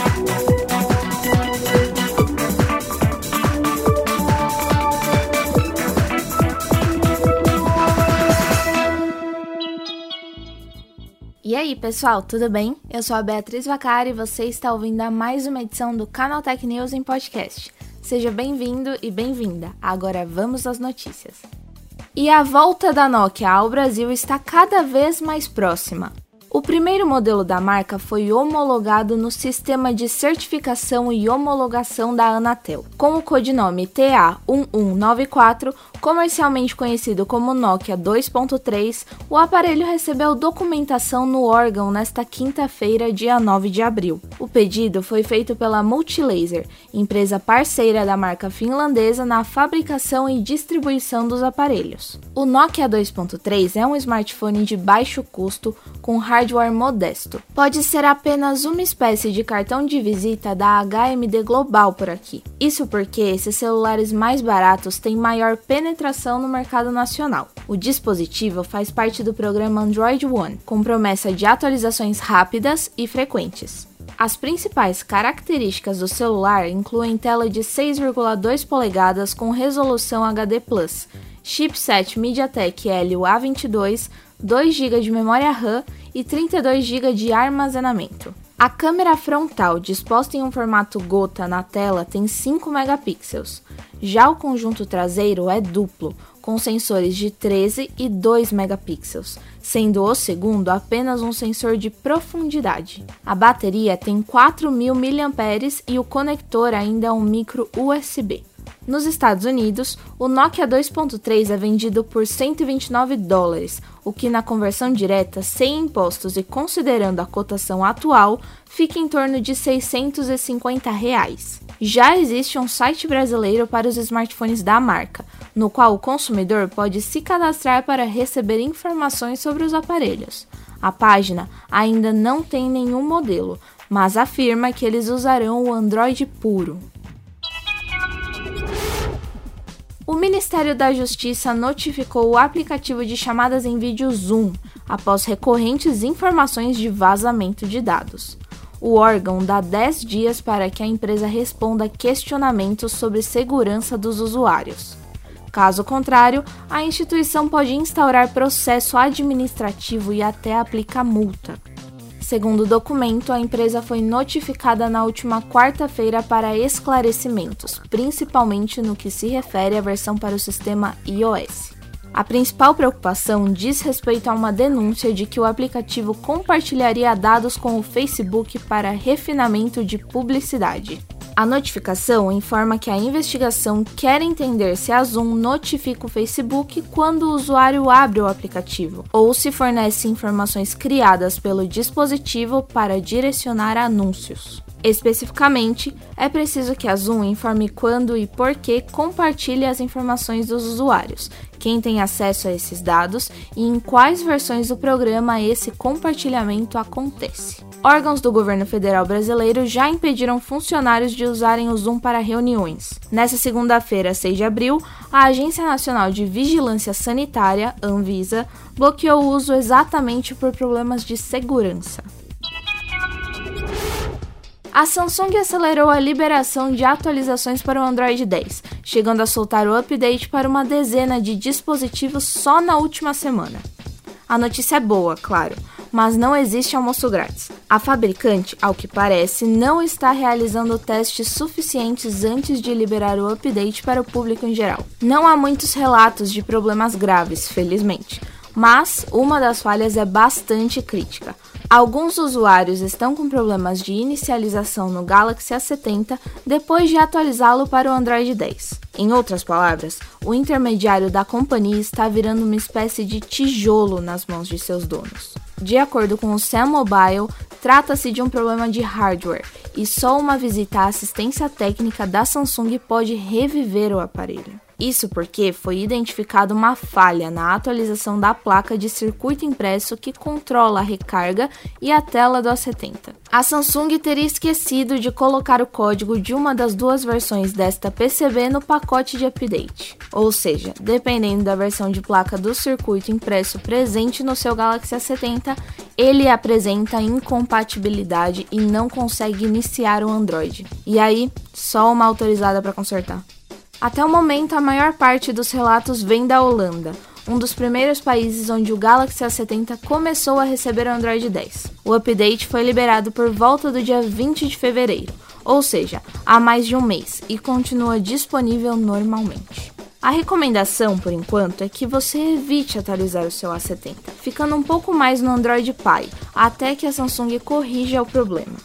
E aí, pessoal, tudo bem? Eu sou a Beatriz Vacari e você está ouvindo a mais uma edição do Canaltech News em podcast. Seja bem-vindo e bem-vinda. Agora vamos às notícias. E a volta da Nokia ao Brasil está cada vez mais próxima. O primeiro modelo da marca foi homologado no Sistema de Certificação e Homologação da Anatel. Com o codinome TA1194, comercialmente conhecido como Nokia 2.3, o aparelho recebeu documentação no órgão nesta quinta-feira, dia 9 de abril. O pedido foi feito pela Multilaser, empresa parceira da marca finlandesa na fabricação e distribuição dos aparelhos. O Nokia 2.3 é um smartphone de baixo custo com hardware modesto. Pode ser apenas uma espécie de cartão de visita da HMD Global por aqui. Isso porque esses celulares mais baratos têm maior penetração no mercado nacional. O dispositivo faz parte do programa Android One, com promessa de atualizações rápidas e frequentes. As principais características do celular incluem tela de 6,2 polegadas com resolução HD+, chipset MediaTek Helio A22, 2 GB de memória RAM e 32 GB de armazenamento. A câmera frontal, disposta em um formato gota na tela, tem 5 megapixels. Já o conjunto traseiro é duplo, com sensores de 13 e 2 megapixels, sendo o segundo apenas um sensor de profundidade. A bateria tem 4.000 mAh e o conector ainda é um micro USB. Nos Estados Unidos, o Nokia 2.3 é vendido por $129, o que na conversão direta, sem impostos e considerando a cotação atual, fica em torno de R$650. Já existe um site brasileiro para os smartphones da marca, no qual o consumidor pode se cadastrar para receber informações sobre os aparelhos. A página ainda não tem nenhum modelo, mas afirma que eles usarão o Android puro. O Ministério da Justiça notificou o aplicativo de chamadas em vídeo Zoom após recorrentes informações de vazamento de dados. O órgão dá 10 dias para que a empresa responda questionamentos sobre segurança dos usuários. Caso contrário, a instituição pode instaurar processo administrativo e até aplicar multa. Segundo o documento, a empresa foi notificada na última quarta-feira para esclarecimentos, principalmente no que se refere à versão para o sistema iOS. A principal preocupação diz respeito a uma denúncia de que o aplicativo compartilharia dados com o Facebook para refinamento de publicidade. A notificação informa que a investigação quer entender se a Zoom notifica o Facebook quando o usuário abre o aplicativo, ou se fornece informações criadas pelo dispositivo para direcionar anúncios. Especificamente, é preciso que a Zoom informe quando e por que compartilha as informações dos usuários, quem tem acesso a esses dados e em quais versões do programa esse compartilhamento acontece. Órgãos do governo federal brasileiro já impediram funcionários de usarem o Zoom para reuniões. Nesta segunda-feira, 6 de abril, a Agência Nacional de Vigilância Sanitária, Anvisa, bloqueou o uso exatamente por problemas de segurança. A Samsung acelerou a liberação de atualizações para o Android 10, chegando a soltar o update para uma dezena de dispositivos só na última semana. A notícia é boa, claro, mas não existe almoço grátis. A fabricante, ao que parece, não está realizando testes suficientes antes de liberar o update para o público em geral. Não há muitos relatos de problemas graves, felizmente, mas uma das falhas é bastante crítica. Alguns usuários estão com problemas de inicialização no Galaxy A70 depois de atualizá-lo para o Android 10. Em outras palavras, o intermediário da companhia está virando uma espécie de tijolo nas mãos de seus donos. De acordo com o Sam Mobile, trata-se de um problema de hardware e só uma visita à assistência técnica da Samsung pode reviver o aparelho. Isso porque foi identificada uma falha na atualização da placa de circuito impresso que controla a recarga e a tela do A70. A Samsung teria esquecido de colocar o código de uma das duas versões desta PCB no pacote de update. Ou seja, dependendo da versão de placa do circuito impresso presente no seu Galaxy A70, ele apresenta incompatibilidade e não consegue iniciar o Android. E aí, só uma autorizada para consertar. Até o momento, a maior parte dos relatos vem da Holanda, um dos primeiros países onde o Galaxy A70 começou a receber o Android 10. O update foi liberado por volta do dia 20 de fevereiro, ou seja, há mais de um mês, e continua disponível normalmente. A recomendação, por enquanto, é que você evite atualizar o seu A70, ficando um pouco mais no Android Pie, até que a Samsung corrija o problema.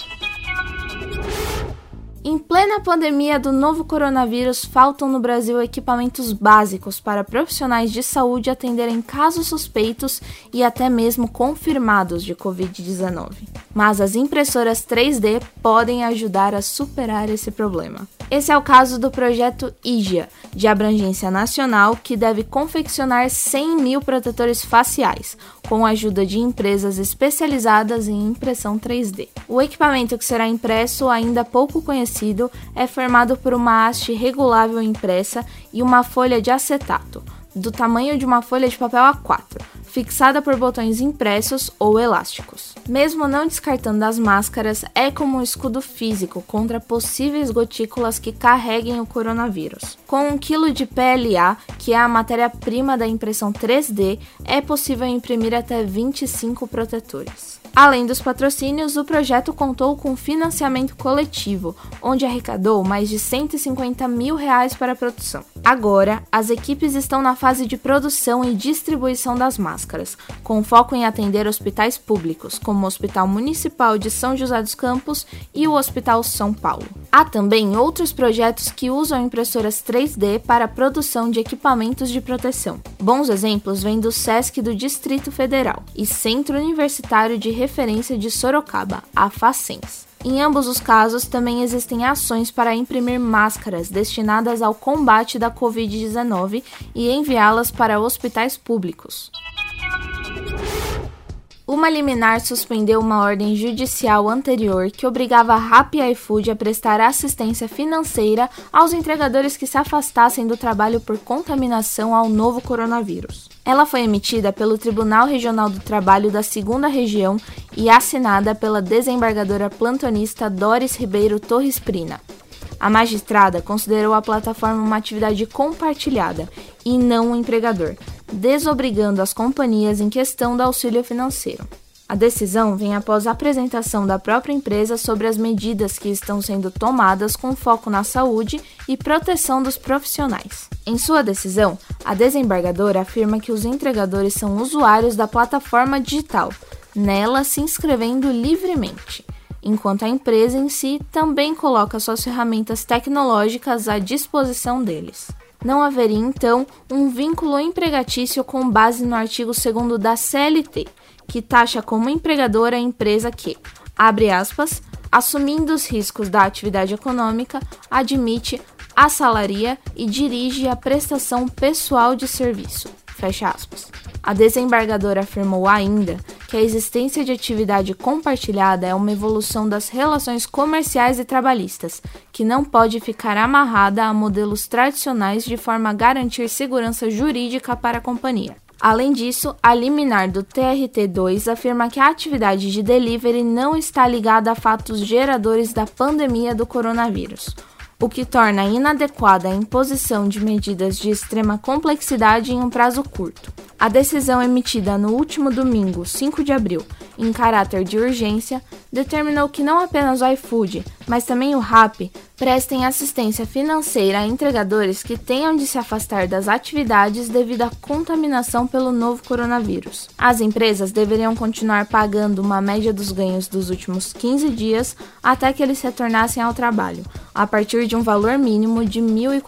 Em plena pandemia do novo coronavírus, faltam no Brasil equipamentos básicos para profissionais de saúde atenderem casos suspeitos e até mesmo confirmados de Covid-19. Mas as impressoras 3D podem ajudar a superar esse problema. Esse é o caso do projeto IGIA, de abrangência nacional, que deve confeccionar 100 mil protetores faciais, com a ajuda de empresas especializadas em impressão 3D. O equipamento que será impresso, ainda pouco conhecido, é formado por uma haste regulável impressa e uma folha de acetato, do tamanho de uma folha de papel A4, fixada por botões impressos ou elásticos. Mesmo não descartando as máscaras, é como um escudo físico contra possíveis gotículas que carreguem o coronavírus. Com 1 kg de PLA, que é a matéria-prima da impressão 3D, é possível imprimir até 25 protetores. Além dos patrocínios, o projeto contou com financiamento coletivo, onde arrecadou mais de R$150 mil para a produção. Agora, as equipes estão na fase de produção e distribuição das máscaras, com foco em atender hospitais públicos, como o Hospital Municipal de São José dos Campos e o Hospital São Paulo. Há também outros projetos que usam impressoras 3D para a produção de equipamentos de proteção. Bons exemplos vêm do SESC do Distrito Federal e Centro Universitário de Referência de Sorocaba, a FACENS. Em ambos os casos, também existem ações para imprimir máscaras destinadas ao combate da Covid-19 e enviá-las para hospitais públicos. Uma liminar suspendeu uma ordem judicial anterior que obrigava a Rappi e iFood a prestar assistência financeira aos entregadores que se afastassem do trabalho por contaminação ao novo coronavírus. Ela foi emitida pelo Tribunal Regional do Trabalho da 2ª Região e assinada pela desembargadora plantonista Doris Ribeiro Torres Prina. A magistrada considerou a plataforma uma atividade compartilhada e não um empregador, desobrigando as companhias em questão do auxílio financeiro. A decisão vem após a apresentação da própria empresa sobre as medidas que estão sendo tomadas com foco na saúde e proteção dos profissionais. Em sua decisão, a desembargadora afirma que os entregadores são usuários da plataforma digital, nela se inscrevendo livremente, enquanto a empresa em si também coloca suas ferramentas tecnológicas à disposição deles. Não haveria, então, um vínculo empregatício com base no artigo 2º da CLT, que taxa como empregadora a empresa que, abre aspas, assumindo os riscos da atividade econômica, admite, assalaria e dirige a prestação pessoal de serviço, fecha aspas. A desembargadora afirmou ainda que a existência de atividade compartilhada é uma evolução das relações comerciais e trabalhistas, que não pode ficar amarrada a modelos tradicionais de forma a garantir segurança jurídica para a companhia. Além disso, a liminar do TRT2 afirma que a atividade de delivery não está ligada a fatos geradores da pandemia do coronavírus, o que torna inadequada a imposição de medidas de extrema complexidade em um prazo curto. A decisão emitida no último domingo, 5 de abril, em caráter de urgência, determinou que não apenas o iFood, mas também o Rappi, prestem assistência financeira a entregadores que tenham de se afastar das atividades devido à contaminação pelo novo coronavírus. As empresas deveriam continuar pagando uma média dos ganhos dos últimos 15 dias até que eles retornassem ao trabalho, a partir de um valor mínimo de R$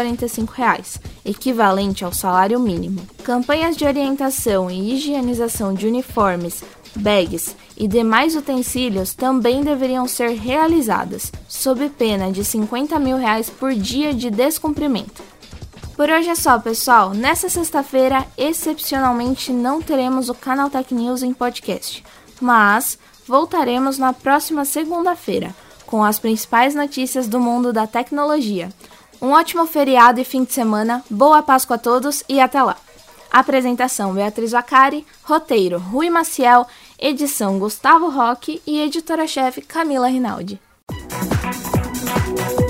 1.045, equivalente ao salário mínimo. Campanhas de orientação e higienização de uniformes, bags e demais utensílios também deveriam ser realizadas, sob pena de R$ 50 mil por dia de descumprimento. Por hoje é só, pessoal. Nessa sexta-feira, excepcionalmente, não teremos o Canaltech News em podcast, mas voltaremos na próxima segunda-feira, com as principais notícias do mundo da tecnologia. Um ótimo feriado e fim de semana, boa Páscoa a todos e até lá! Apresentação Beatriz Vacari, roteiro Rui Maciel, edição Gustavo Roque e editora-chefe Camila Rinaldi.